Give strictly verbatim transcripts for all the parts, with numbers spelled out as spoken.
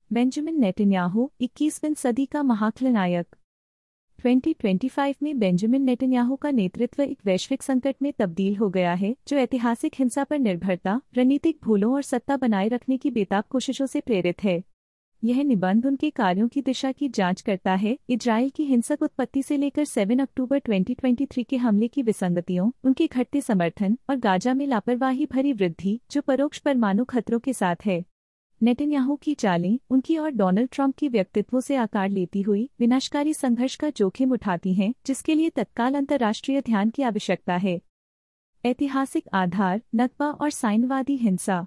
Benjamin Netanyahu इक्कीसवीं सदी का महाखलनायक। दो हज़ार पच्चीस में बेंजामिन नेतन्याहू का नेतृत्व एक वैश्विक संकट में तब्दील हो गया है, जो ऐतिहासिक हिंसा पर निर्भरता, रणनीतिक भूलों और सत्ता बनाए रखने की बेताब कोशिशों से प्रेरित है। यह निबंध उनके कार्यों की दिशा की जांच करता है, इजरायल की हिंसक उत्पत्ति से लेकर सात अक्टूबर दो हज़ार तेईस के हमले की विसंगतियों, उनके घटते समर्थन और गाजा में लापरवाही भरी वृद्धि, जो परोक्ष परमाणु खतरों के साथ है। नेतन्याहू की चालें उनकी और डोनाल्ड ट्रंप की व्यक्तित्वों से आकार लेती हुई विनाशकारी संघर्ष का जोखिम उठाती हैं, जिसके लिए तत्काल अंतर्राष्ट्रीय ध्यान की आवश्यकता है। ऐतिहासिक आधार, नकबा और साइनवादी हिंसा।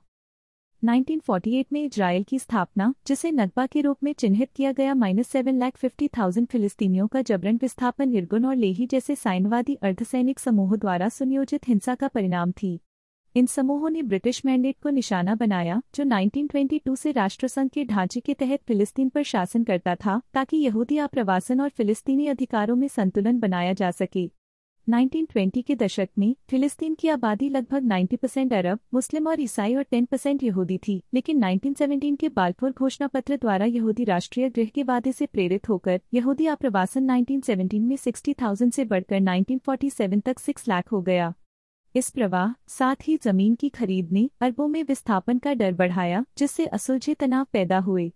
उन्नीस सौ अड़तालीस में इजरायल की स्थापना, जिसे नकबा के रूप में चिन्हित किया गया, minus seven lakh fifty thousand फिलिस्तीनियों का जबरन विस्थापन इरगुन और लेही जैसे साइनवादी अर्धसैनिक समूहों द्वारा सुनियोजित हिंसा का परिणाम थी। इन समूहों ने ब्रिटिश मैंडेट को निशाना बनाया, जो उन्नीस सौ बाईस से राष्ट्रसंघ के ढांचे के तहत फिलिस्तीन पर शासन करता था, ताकि यहूदी आप्रवासन और फिलिस्तीनी अधिकारों में संतुलन बनाया जा सके। उन्नीस सौ बीस के दशक में फिलिस्तीन की आबादी लगभग नब्बे परसेंट अरब, मुस्लिम और ईसाई और दस परसेंट यहूदी थी, लेकिन उन्नीस सौ सत्रह के बाल्फोर घोषणा पत्र द्वारा यहूदी राष्ट्रीय गृह के वादे से प्रेरित होकर यहूदी आप्रवासन उन्नीस सौ सत्रह में साठ हज़ार से बढ़कर उन्नीस सौ सैंतालीस तक छह लाख हो गया। इस प्रवाह, साथ ही जमीन की खरीद ने अरबों में विस्थापन का डर बढ़ाया, जिससे असुलझे तनाव पैदा हुए।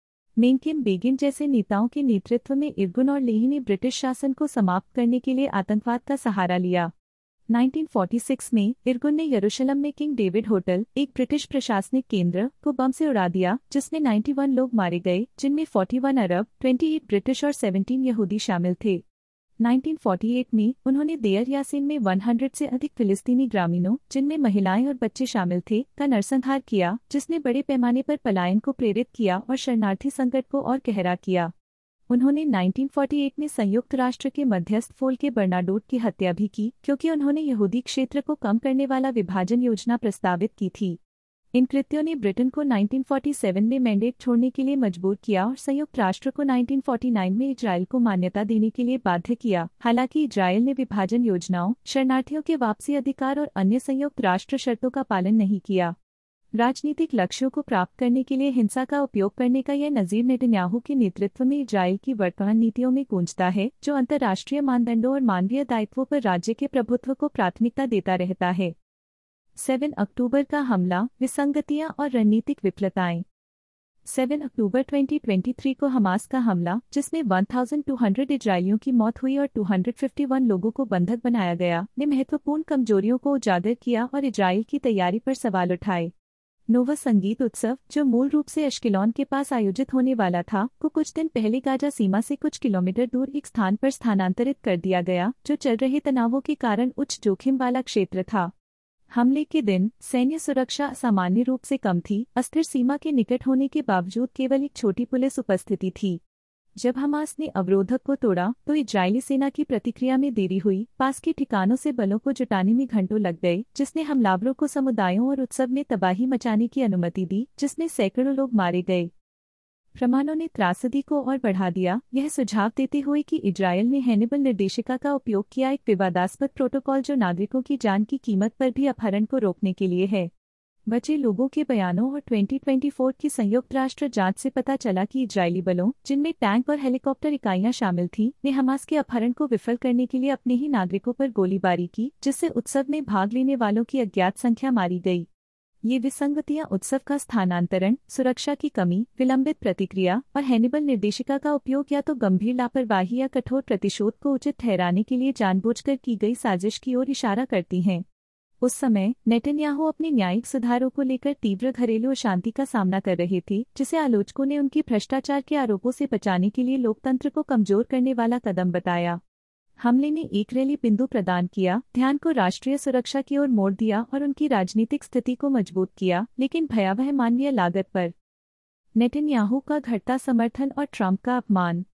मेंकेम बेगिन जैसे नेताओं के नेतृत्व में इरगुन और लेही ने ब्रिटिश शासन को समाप्त करने के लिए आतंकवाद का सहारा लिया। उन्नीस सौ छियालीस में इरगुन ने यरूशलेम में किंग डेविड होटल, एक ब्रिटिश प्रशासनिक केंद्र, को बम से उड़ा दिया, जिसमें इक्यानवे लोग मारे गए, जिनमें इकतालीस अरब, अट्ठाईस ब्रिटिश और सत्रह यहूदी शामिल थे। उन्नीस सौ अड़तालीस में उन्होंने देयर यासीन में सौ से अधिक फिलिस्तीनी ग्रामीणों, जिनमें महिलाएं और बच्चे शामिल थे, का नरसंहार किया, जिसने बड़े पैमाने पर पलायन को प्रेरित किया और शरणार्थी संकट को और गहरा किया। उन्होंने उन्नीस सौ अड़तालीस में संयुक्त राष्ट्र के मध्यस्थ फोल्के बर्नाडोट की हत्या भी की, क्योंकि उन्होंने यहूदी क्षेत्र को कम करने वाला विभाजन योजना प्रस्तावित की थी। इन कृत्यों ने ब्रिटेन को उन्नीस सौ सैंतालीस में मैंडेट छोड़ने के लिए मजबूर किया और संयुक्त राष्ट्र को उन्नीस सौ उनचास में इजरायल को मान्यता देने के लिए बाध्य किया। हालांकि इजरायल ने विभाजन योजनाओं, शरणार्थियों के वापसी अधिकार और अन्य संयुक्त राष्ट्र शर्तों का पालन नहीं किया। राजनीतिक लक्ष्यों को प्राप्त करने के लिए हिंसा का उपयोग करने का यह नजीर नेतन्याहू के नेतृत्व में इजरायल की वर्तमान नीतियों में गूंजता है, जो अंतर्राष्ट्रीय मानदंडों और मानवीय दायित्वों पर राज्य के प्रभुत्व को प्राथमिकता देता रहता है। सात अक्टूबर का हमला, विसंगतियां और रणनीतिक विफलताएं। सात अक्टूबर दो हज़ार तेईस को हमास का हमला, जिसमें बारह सौ इजरायलियों की मौत हुई और दो सौ इक्यावन लोगों को बंधक बनाया गया, ने महत्वपूर्ण कमजोरियों को उजागर किया और इजरायल की तैयारी पर सवाल उठाए। नोवा संगीत उत्सव, जो मूल रूप से अश्केलॉन के पास आयोजित होने वाला था, को कुछ दिन पहले गाजा सीमा से कुछ किलोमीटर दूर एक स्थान पर स्थानांतरित कर दिया गया, जो चल रहे तनावों के कारण उच्च जोखिम वाला क्षेत्र था। हमले के दिन सैन्य सुरक्षा सामान्य रूप से कम थी, अस्थिर सीमा के निकट होने के बावजूद केवल एक छोटी पुलिस उपस्थिति थी। जब हमास ने अवरोधक को तोड़ा, तो इजरायली सेना की प्रतिक्रिया में देरी हुई। पास के ठिकानों से बलों को जुटाने में घंटों लग गए, जिसने हमलावरों को समुदायों और उत्सव में तबाही मचाने की अनुमति दी, जिसमें सैकड़ों लोग मारे गए। प्रमाणों ने त्रासदी को और बढ़ा दिया, यह सुझाव देते हुए कि इजरायल ने हैनिबल निर्देशिका का उपयोग किया, एक विवादास्पद प्रोटोकॉल जो नागरिकों की जान की कीमत पर भी अपहरण को रोकने के लिए है। बचे लोगों के बयानों और दो हज़ार चौबीस की संयुक्त राष्ट्र जांच से पता चला कि इजरायली बलों, जिनमें टैंक और हेलीकॉप्टर इकाइयां शामिल थीं, ने हमास के अपहरण को विफल करने के लिए अपने ही नागरिकों पर गोलीबारी की, जिससे उत्सव में भाग लेने वालों की अज्ञात संख्या मारी गई। ये विसंगतियां उत्सव का स्थानांतरण, सुरक्षा की कमी, विलंबित प्रतिक्रिया और हैनिबल निर्देशिका का उपयोग या तो गंभीर लापरवाही या कठोर प्रतिशोध को उचित ठहराने के लिए जानबूझकर की गई साजिश की ओर इशारा करती हैं। उस समय नेतन्याहू अपने न्यायिक सुधारों को लेकर तीव्र घरेलू अशांति का सामना कर रहे थे, जिसे आलोचकों ने उनकी भ्रष्टाचार के आरोपों से बचाने के लिए लोकतंत्र को कमजोर करने वाला कदम बताया। हमले ने एक रैली बिंदु प्रदान किया, ध्यान को राष्ट्रीय सुरक्षा की ओर मोड़ दिया और उनकी राजनीतिक स्थिति को मजबूत किया, लेकिन भयावह मानवीय लागत पर। नेतन्याहू का घटता समर्थन और ट्रंप का अपमान।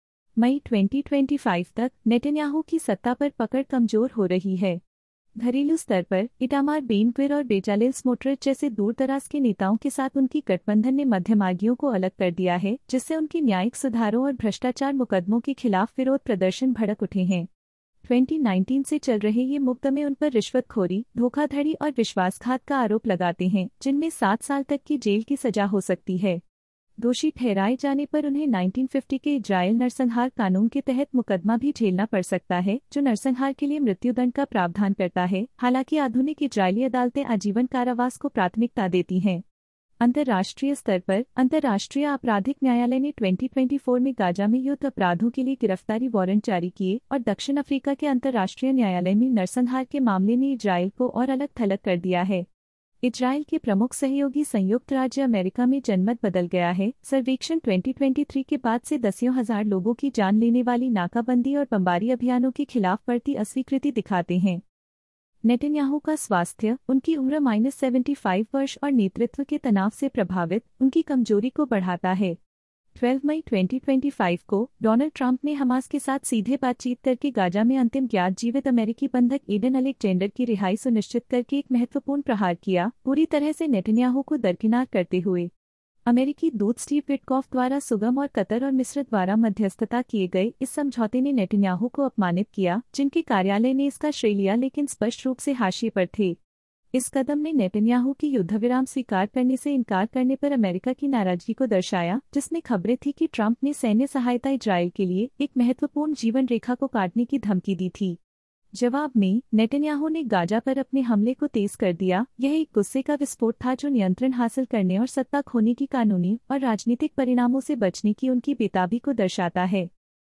मई दो हज़ार पच्चीस तक नेतन्याहू की सत्ता पर पकड़ कमजोर हो रही है। घरेलू स्तर पर इटामार बेन-ग्विर और बेचालेल स्मोट्रिच जैसे दूर दराज के नेताओं के साथ उनकी गठबंधन ने मध्यमार्गियों को अलग कर दिया है, जिससे उनके न्यायिक सुधारों और भ्रष्टाचार मुकदमों के खिलाफ विरोध प्रदर्शन भड़क उठे हैं। दो हज़ार उन्नीस से चल रहे ये मुकदमे उन पर रिश्वतखोरी, धोखाधड़ी और विश्वासघात का आरोप लगाते हैं, जिनमें सात साल तक की जेल की सजा हो सकती है। दोषी ठहराए जाने पर उन्हें उन्नीस सौ पचास के इजरायल नरसंहार कानून के तहत मुकदमा भी झेलना पड़ सकता है, जो नरसंहार के लिए मृत्युदंड का प्रावधान करता है। हालांकि आधुनिक इजरायली अदालतें आजीवन कारावास को प्राथमिकता देती हैं। अंतर्राष्ट्रीय स्तर पर अंतर्राष्ट्रीय आपराधिक न्यायालय ने दो हज़ार चौबीस में गाजा में युद्ध अपराधों के लिए गिरफ्तारी वारंट जारी किए और दक्षिण अफ्रीका के अंतर्राष्ट्रीय न्यायालय में नरसंहार के मामले में इजरायल को और अलग थलग कर दिया है। इजरायल के प्रमुख सहयोगी संयुक्त राज्य अमेरिका में जनमत बदल गया है। सर्वेक्षण दो हज़ार तेईस के बाद से दसियों हजार लोगों की जान लेने वाली नाकाबंदी और बमबारी अभियानों के खिलाफ बढ़ती अस्वीकृति दिखाते हैं। नेतन्याहू का स्वास्थ्य, उनकी उम्र माइनस सेवेंटी फाइव वर्ष और नेतृत्व के तनाव से प्रभावित, उनकी कमजोरी को बढ़ाता है। बारह मई दो हज़ार पच्चीस को डोनाल्ड ट्रंप ने हमास के साथ सीधे बातचीत करके गाजा में अंतिम ज्ञात जीवित अमेरिकी बंधक एडन अलेक्जेंडर की रिहाई सुनिश्चित करके एक महत्वपूर्ण प्रहार किया, पूरी तरह से नेतन्याहू को दरकिनार करते हुए। अमेरिकी दूत स्टीव विटकॉफ द्वारा सुगम और कतर और मिस्र द्वारा मध्यस्थता किए गए इस समझौते ने नेतन्याहू को अपमानित किया, जिनके कार्यालय ने इसका श्रेय लिया लेकिन स्पष्ट रूप से हाशिए पर थे। इस कदम ने नेतन्याहू की युद्धविराम स्वीकार करने से इनकार करने पर अमेरिका की नाराजगी को दर्शाया, जिसमें खबरें थी कि ट्रंप ने सैन्य सहायता इजरायल के लिए एक महत्वपूर्ण जीवन रेखा को काटने की धमकी दी थी। जवाब में नेतन्याहू ने गाजा पर अपने हमले को तेज कर दिया। यह एक गुस्से का विस्फोट था जो नियंत्रण हासिल करने और सत्ता खोने की कानूनी और राजनीतिक परिणामों से बचने की उनकी बेताबी को दर्शाता है।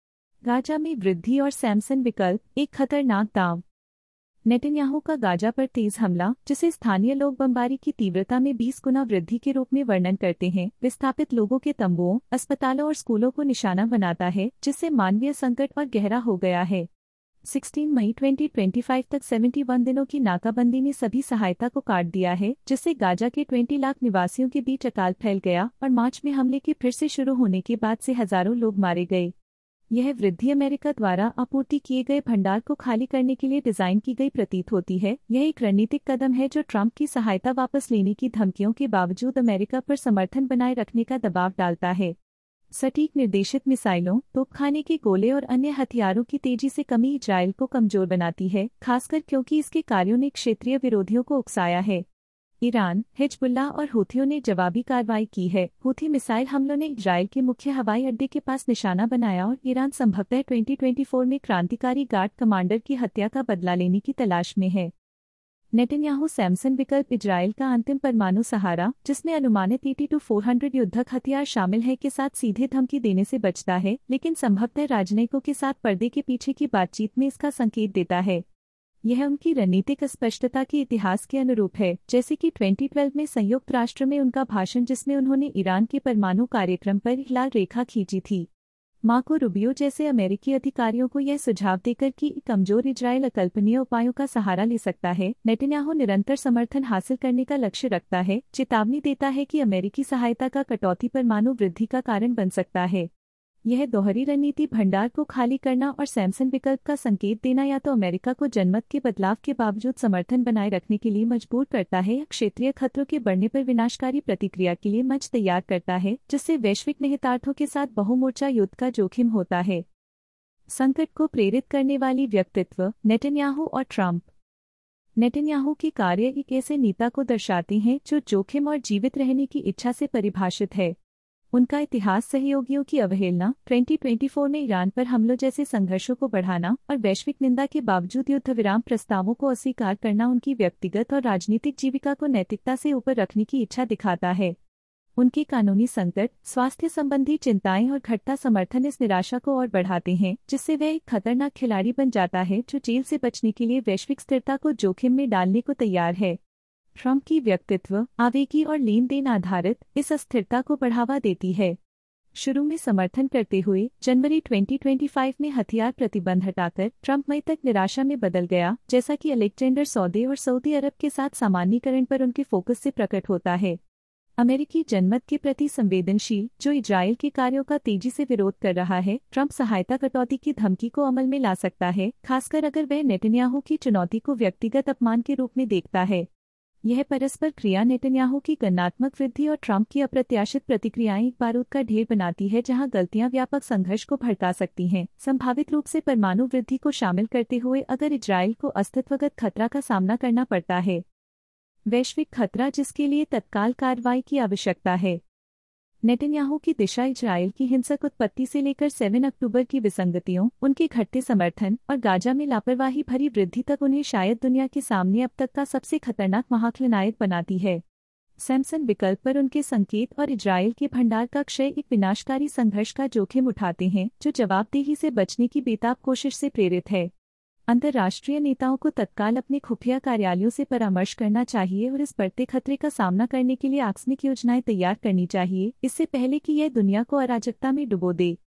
गाजा में वृद्धि और सैमसन विकल्प, एक खतरनाक दांव। नेतन्याहू का गाजा पर तेज हमला, जिसे स्थानीय लोग बमबारी की तीव्रता में बीस गुना वृद्धि के रूप में वर्णन करते हैं, विस्थापित लोगों के तंबुओं, अस्पतालों और स्कूलों को निशाना बनाता है, जिससे मानवीय संकट और गहरा हो गया है। सोलह मई दो हज़ार पच्चीस तक इकहत्तर दिनों की नाकाबंदी ने सभी सहायता को काट दिया है, जिससे गाजा के बीस लाख निवासियों के बीच अकाल फैल गया और मार्च में हमले के फिर से शुरू होने के बाद से हजारों लोग मारे गए। यह वृद्धि अमेरिका द्वारा आपूर्ति किए गए भंडार को खाली करने के लिए डिजाइन की गई प्रतीत होती है। यह एक रणनीतिक कदम है जो ट्रंप की सहायता वापस लेने की धमकियों के बावजूद अमेरिका पर समर्थन बनाए रखने का दबाव डालता है। सटीक निर्देशित मिसाइलों, तोपखाने के गोले और अन्य हथियारों की तेजी से कमी इजरायल को कमजोर बनाती है, खासकर क्योंकि इसके कार्यों ने क्षेत्रीय विरोधियों को उकसाया है। ईरान, हिजबुल्लाह और हूथियों ने जवाबी कार्रवाई की है। हूथी मिसाइल हमलों ने इजरायल के मुख्य हवाई अड्डे के पास निशाना बनाया और ईरान संभवतः दो हज़ार चौबीस में क्रांतिकारी गार्ड कमांडर की हत्या का बदला लेने की तलाश में है। नेतन्याहू सैमसन विकल्प, इजरायल का अंतिम परमाणु सहारा, जिसमें अनुमानित एटी टू फोर हंड्रेड युद्धक हथियार शामिल है, के साथ सीधे धमकी देने से बचता है, लेकिन संभवतः राजनयिकों के साथ पर्दे के पीछे की बातचीत में इसका संकेत देता है। यह उनकी रणनीतिक अस्पष्टता के इतिहास के अनुरूप है, जैसे कि दो हज़ार बारह में संयुक्त राष्ट्र में उनका भाषण जिसमें उन्होंने ईरान के परमाणु कार्यक्रम पर एक लाल रेखा खींची थी। मार्को रूबियो जैसे अमेरिकी अधिकारियों को यह सुझाव देकर कि कमजोर इजरायल अकल्पनीय उपायों का सहारा ले सकता है, नेतन्याहू निरंतर समर्थन हासिल करने का लक्ष्य रखता है, चेतावनी देता है कि अमेरिकी सहायता का कटौती परमाणु वृद्धि का कारण बन सकता है। यह दोहरी रणनीति भंडार को खाली करना और सैमसन विकल्प का संकेत देना या तो अमेरिका को जनमत के बदलाव के बावजूद समर्थन बनाए रखने के लिए मजबूर करता है या क्षेत्रीय खतरों के बढ़ने पर विनाशकारी प्रतिक्रिया के लिए मंच तैयार करता है, जिससे वैश्विक निहितार्थों के साथ बहुमोर्चा युद्ध का जोखिम होता है। संकट को प्रेरित करने वाली व्यक्तित्व, नेतन्याहू और ट्रंप। नेतन्याहू के कार्य एक ऐसे नेता को दर्शाते हैं जो जोखिम और जीवित रहने की इच्छा से परिभाषित है। उनका इतिहास सहयोगियों की अवहेलना, दो हज़ार चौबीस में ईरान पर हमलों जैसे संघर्षों को बढ़ाना और वैश्विक निंदा के बावजूद युद्ध विराम प्रस्तावों को अस्वीकार करना उनकी व्यक्तिगत और राजनीतिक जीविका को नैतिकता से ऊपर रखने की इच्छा दिखाता है। उनके कानूनी संकट, स्वास्थ्य संबंधी चिंताएं और घटता समर्थन इस निराशा को और बढ़ाते हैं, जिससे वह एक खतरनाक खिलाड़ी बन जाता है जो जेल से बचने के लिए वैश्विक स्थिरता को जोखिम में डालने को तैयार है। ट्रंप की व्यक्तित्व, आवेगी और लेन देन आधारित, इस अस्थिरता को बढ़ावा देती है। शुरू में समर्थन करते हुए जनवरी दो हज़ार पच्चीस में हथियार प्रतिबंध हटाकर ट्रंप मई तक निराशा में बदल गया, जैसा कि अलेक्जेंडर सौदे और सऊदी अरब के साथ सामान्यीकरण पर उनके फोकस से प्रकट होता है। अमेरिकी जनमत के प्रति संवेदनशील, जो इजरायल के कार्यों का तेजी से विरोध कर रहा है, ट्रंप सहायता कटौती की धमकी को अमल में ला सकता है, खासकर अगर वह नेतन्याहू की चुनौती को व्यक्तिगत अपमान के रूप में देखता है। यह परस्पर क्रिया नेतन्याहू की गणनात्मक वृद्धि और ट्रंप की अप्रत्याशित प्रतिक्रियाएं एक बारूद का ढेर बनाती है जहां गलतियां व्यापक संघर्ष को भड़का सकती हैं, संभावित रूप से परमाणु वृद्धि को शामिल करते हुए अगर इजरायल को अस्तित्वगत खतरा का सामना करना पड़ता है। वैश्विक खतरा जिसके लिए तत्काल कार्रवाई की आवश्यकता है। नेतन्याहू की दिशा इजरायल की हिंसक उत्पत्ति से लेकर सात अक्टूबर की विसंगतियों, उनके घटते समर्थन और गाजा में लापरवाही भरी वृद्धि तक उन्हें शायद दुनिया के सामने अब तक का सबसे खतरनाक महाखलनायक बनाती है। सैमसन विकल्प पर उनके संकेत और इजरायल के भंडार का क्षय एक विनाशकारी संघर्ष का जोखिम उठाते हैं, जो जवाबदेही से बचने की बेताब कोशिश से प्रेरित है। अंतर्राष्ट्रीय नेताओं को तत्काल अपने खुफिया कार्यालयों से परामर्श करना चाहिए और इस बढ़ते खतरे का सामना करने के लिए आकस्मिक योजनाएं तैयार करनी चाहिए, इससे पहले कि यह दुनिया को अराजकता में डुबो दे।